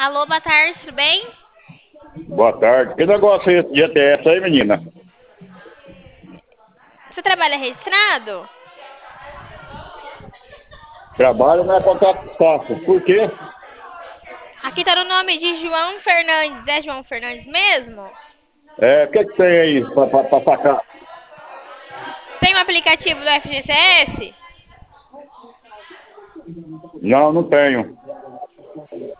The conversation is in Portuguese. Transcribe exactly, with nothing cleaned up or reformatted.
Alô, boa tarde, tudo bem? Boa tarde. Que negócio é esse de G T S aí, menina? Você trabalha registrado? Trabalho não é contato fácil. Por quê? Aqui tá no nome de João Fernandes. É João Fernandes mesmo? É, o que que tem aí pra, pra, pra sacar? Tem um aplicativo do F G C S? Não, não tenho.